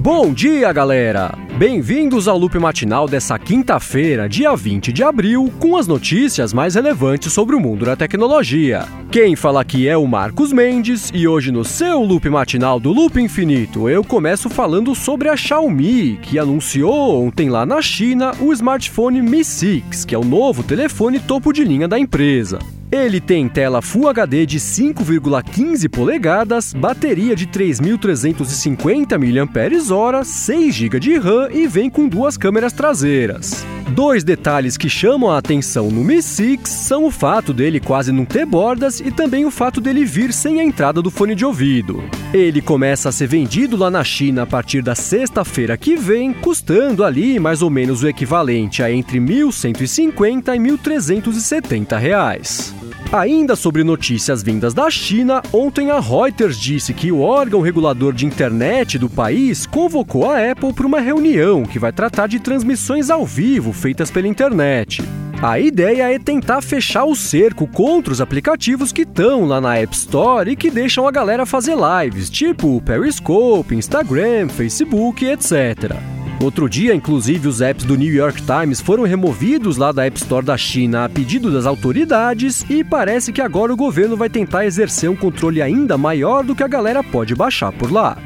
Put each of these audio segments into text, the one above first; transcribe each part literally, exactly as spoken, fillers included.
Bom dia, galera! Bem-vindos ao Loop Matinal dessa quinta-feira, dia vinte de abril, com as notícias mais relevantes sobre o mundo da tecnologia. Quem fala aqui é o Marcos Mendes e hoje no seu Loop Matinal do Loop Infinito eu começo falando sobre a Xiaomi, que anunciou ontem lá na China o smartphone Mi seis, que é o novo telefone topo de linha da empresa. Ele tem tela Full H D de cinco vírgula quinze polegadas, bateria de três mil trezentos e cinquenta miliampères-hora, seis gigas de RAM e vem com duas câmeras traseiras. Dois detalhes que chamam a atenção no Mi seis são o fato dele quase não ter bordas e também o fato dele vir sem a entrada do fone de ouvido. Ele começa a ser vendido lá na China a partir da sexta-feira que vem, custando ali mais ou menos o equivalente a entre mil cento e cinquenta e mil trezentos e setenta reais. Ainda sobre notícias vindas da China, ontem a Reuters disse que o órgão regulador de internet do país convocou a Apple para uma reunião que vai tratar de transmissões ao vivo feitas pela internet. A ideia é tentar fechar o cerco contra os aplicativos que estão lá na App Store e que deixam a galera fazer lives, tipo Periscope, Instagram, Facebook, etcétera. Outro dia, inclusive, os apps do New York Times foram removidos lá da App Store da China a pedido das autoridades e parece que agora o governo vai tentar exercer um controle ainda maior do que a galera pode baixar por lá.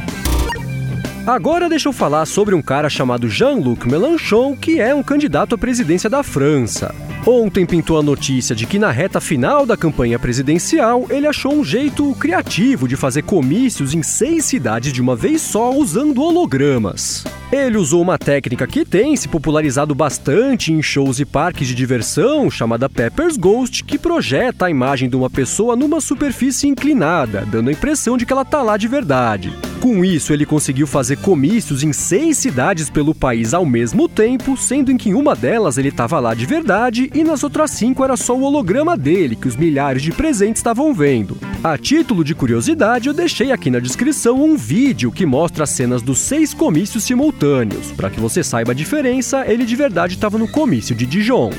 Agora deixa eu falar sobre um cara chamado Jean-Luc Mélenchon, que é um candidato à presidência da França. Ontem pintou a notícia de que na reta final da campanha presidencial ele achou um jeito criativo de fazer comícios em seis cidades de uma vez só usando hologramas. Ele usou uma técnica que tem se popularizado bastante em shows e parques de diversão, chamada Pepper's Ghost, que projeta a imagem de uma pessoa numa superfície inclinada, dando a impressão de que ela está lá de verdade. Com isso, ele conseguiu fazer comícios em seis cidades pelo país ao mesmo tempo, sendo em que em uma delas ele estava lá de verdade e nas outras cinco era só o holograma dele, que os milhares de presentes estavam vendo. A título de curiosidade, eu deixei aqui na descrição um vídeo que mostra as cenas dos seis comícios simultâneos. Para que você saiba a diferença, ele de verdade estava no comício de Dijon.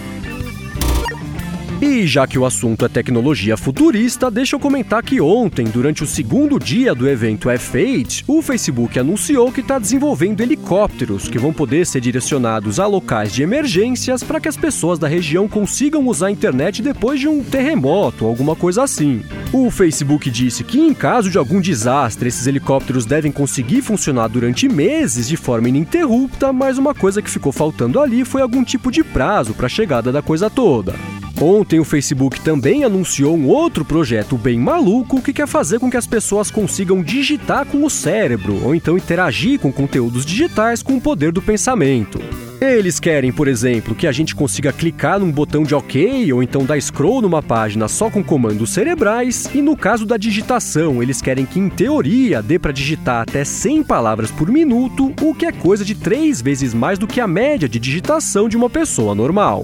E já que o assunto é tecnologia futurista, deixa eu comentar que ontem, durante o segundo dia do evento F oito, o Facebook anunciou que está desenvolvendo helicópteros que vão poder ser direcionados a locais de emergências para que as pessoas da região consigam usar a internet depois de um terremoto ou alguma coisa assim. O Facebook disse que em caso de algum desastre, esses helicópteros devem conseguir funcionar durante meses de forma ininterrupta, mas uma coisa que ficou faltando ali foi algum tipo de prazo para a chegada da coisa toda. Ontem o Facebook também anunciou um outro projeto bem maluco que quer fazer com que as pessoas consigam digitar com o cérebro ou então interagir com conteúdos digitais com o poder do pensamento. Eles querem, por exemplo, que a gente consiga clicar num botão de OK ou então dar scroll numa página só com comandos cerebrais e no caso da digitação, eles querem que em teoria dê para digitar até cem palavras por minuto, o que é coisa de três vezes mais do que a média de digitação de uma pessoa normal.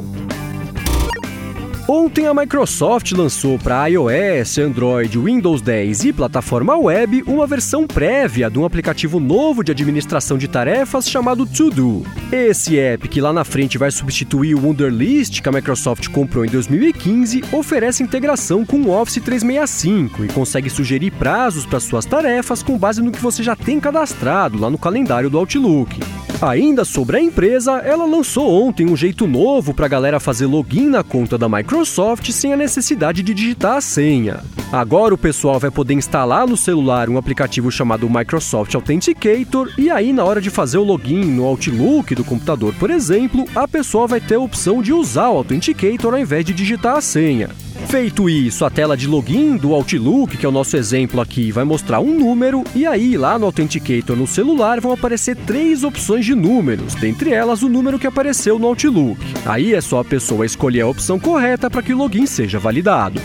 Ontem a Microsoft lançou para iOS, Android, Windows dez e plataforma web uma versão prévia de um aplicativo novo de administração de tarefas chamado To Do. Esse app, que lá na frente vai substituir o Wunderlist que a Microsoft comprou em dois mil e quinze, oferece integração com o Office trezentos e sessenta e cinco e consegue sugerir prazos para suas tarefas com base no que você já tem cadastrado lá no calendário do Outlook. Ainda sobre a empresa, ela lançou ontem um jeito novo para a galera fazer login na conta da Microsoft sem a necessidade de digitar a senha. Agora o pessoal vai poder instalar no celular um aplicativo chamado Microsoft Authenticator e aí na hora de fazer o login no Outlook do computador, por exemplo, a pessoa vai ter a opção de usar o Authenticator ao invés de digitar a senha. Feito isso, a tela de login do Outlook, que é o nosso exemplo aqui, vai mostrar um número e aí lá no Authenticator no celular vão aparecer três opções de números, dentre elas o número que apareceu no Outlook. Aí é só a pessoa escolher a opção correta para que o login seja validado.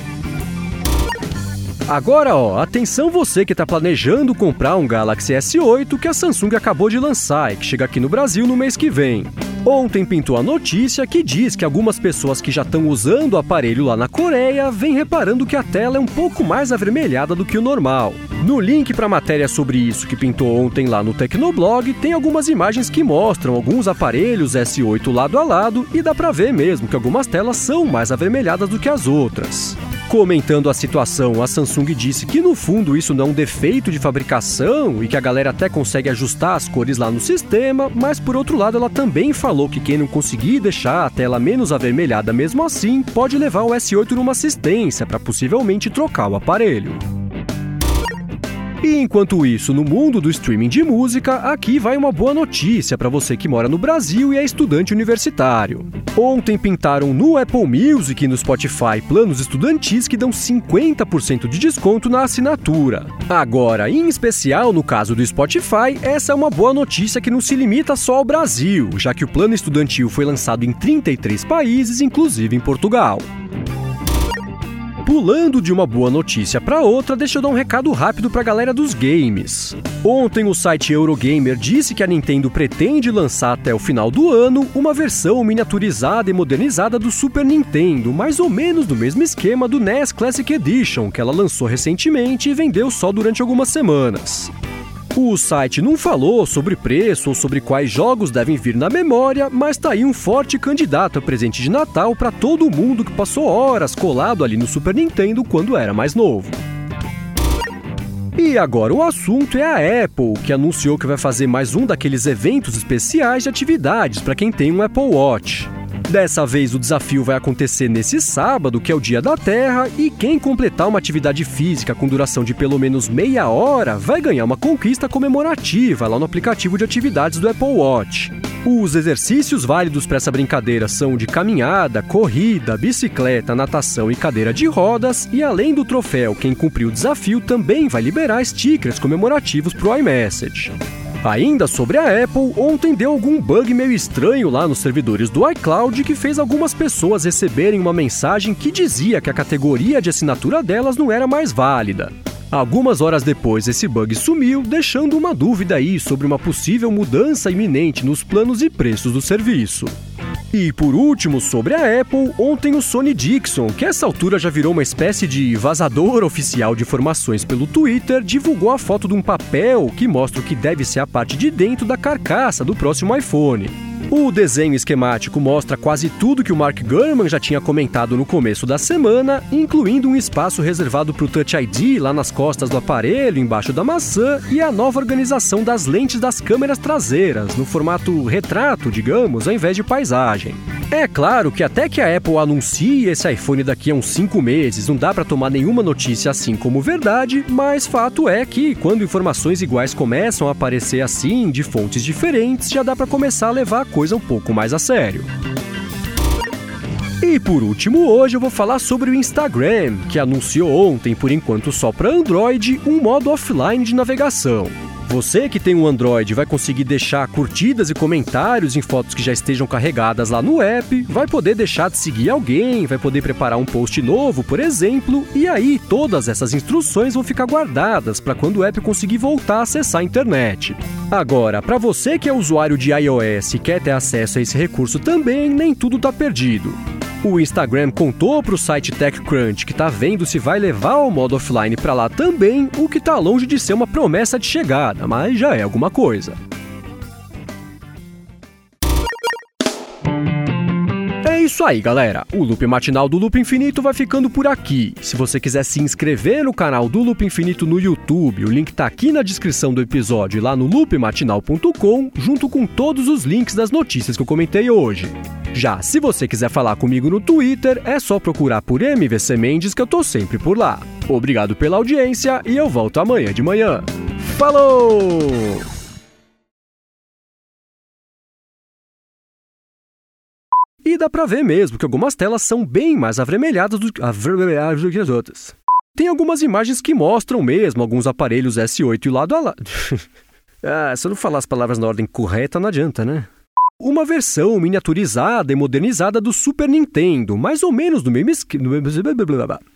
Agora, ó, atenção você que está planejando comprar um Galaxy S oito que a Samsung acabou de lançar e que chega aqui no Brasil no mês que vem. Ontem pintou a notícia que diz que algumas pessoas que já estão usando o aparelho lá na Coreia vêm reparando que a tela é um pouco mais avermelhada do que o normal. No link para a matéria sobre isso que pintou ontem lá no Tecnoblog, tem algumas imagens que mostram alguns aparelhos S oito lado a lado e dá para ver mesmo que algumas telas são mais avermelhadas do que as outras. Comentando a situação, a Samsung disse que no fundo isso não é um defeito de fabricação e que a galera até consegue ajustar as cores lá no sistema, mas por outro lado ela também falou que quem não conseguir deixar a tela menos avermelhada mesmo assim, pode levar o S oito numa assistência para possivelmente trocar o aparelho. E enquanto isso, no mundo do streaming de música, aqui vai uma boa notícia para você que mora no Brasil e é estudante universitário. Ontem pintaram no Apple Music e no Spotify planos estudantis que dão cinquenta por cento de desconto na assinatura. Agora, em especial no caso do Spotify, essa é uma boa notícia que não se limita só ao Brasil, já que o plano estudantil foi lançado em trinta e três países, inclusive em Portugal. Pulando de uma boa notícia para outra, deixa eu dar um recado rápido para a galera dos games. Ontem o site Eurogamer disse que a Nintendo pretende lançar até o final do ano uma versão miniaturizada e modernizada do Super Nintendo, mais ou menos do mesmo esquema do N E S Classic Edition, que ela lançou recentemente e vendeu só durante algumas semanas. O site não falou sobre preço ou sobre quais jogos devem vir na memória, mas tá aí um forte candidato a presente de Natal para todo mundo que passou horas colado ali no Super Nintendo quando era mais novo. E agora o assunto é a Apple, que anunciou que vai fazer mais um daqueles eventos especiais de atividades para quem tem um Apple Watch. Dessa vez o desafio vai acontecer nesse sábado, que é o Dia da Terra, e quem completar uma atividade física com duração de pelo menos meia hora vai ganhar uma conquista comemorativa lá no aplicativo de atividades do Apple Watch. Os exercícios válidos para essa brincadeira são de caminhada, corrida, bicicleta, natação e cadeira de rodas, e além do troféu, quem cumprir o desafio também vai liberar stickers comemorativos para o iMessage. Ainda sobre a Apple, ontem deu algum bug meio estranho lá nos servidores do iCloud que fez algumas pessoas receberem uma mensagem que dizia que a categoria de assinatura delas não era mais válida. Algumas horas depois, esse bug sumiu, deixando uma dúvida aí sobre uma possível mudança iminente nos planos e preços do serviço. E por último, sobre a Apple, ontem o Sonny Dixon, que a essa altura já virou uma espécie de vazador oficial de informações pelo Twitter, divulgou a foto de um papel que mostra o que deve ser a parte de dentro da carcaça do próximo iPhone. O desenho esquemático mostra quase tudo que o Mark Gurman já tinha comentado no começo da semana, incluindo um espaço reservado para o Touch I D lá nas costas do aparelho, embaixo da maçã, e a nova organização das lentes das câmeras traseiras, no formato retrato, digamos, ao invés de paisagem. É claro que até que a Apple anuncie esse iPhone daqui a uns cinco meses, não dá para tomar nenhuma notícia assim como verdade, mas fato é que, quando informações iguais começam a aparecer assim, de fontes diferentes, já dá para começar a levar a coisa um pouco mais a sério. E por último, hoje eu vou falar sobre o Instagram, que anunciou ontem, por enquanto só para Android, um modo offline de navegação. Você que tem um Android vai conseguir deixar curtidas e comentários em fotos que já estejam carregadas lá no app, vai poder deixar de seguir alguém, vai poder preparar um post novo, por exemplo, e aí todas essas instruções vão ficar guardadas para quando o app conseguir voltar a acessar a internet. Agora, para você que é usuário de iOS e quer ter acesso a esse recurso também, nem tudo está perdido. O Instagram contou para o site TechCrunch que está vendo se vai levar o modo offline para lá também, o que está longe de ser uma promessa de chegada, mas já é alguma coisa. É isso aí, galera. O Loop Matinal do Loop Infinito vai ficando por aqui. Se você quiser se inscrever no canal do Loop Infinito no YouTube, o link tá aqui na descrição do episódio e lá no loop matinal ponto com, junto com todos os links das notícias que eu comentei hoje. Já se você quiser falar comigo no Twitter, é só procurar por M V C Mendes que eu tô sempre por lá. Obrigado pela audiência e eu volto amanhã de manhã. Falou! E dá pra ver mesmo que algumas telas são bem mais avermelhadas do, avermelhadas do que as outras. Tem algumas imagens que mostram mesmo alguns aparelhos S oito e lado a lado. Ah, se eu não falar as palavras na ordem correta, não adianta, né? Uma versão miniaturizada e modernizada do Super Nintendo, mais ou menos do mesmo esquema.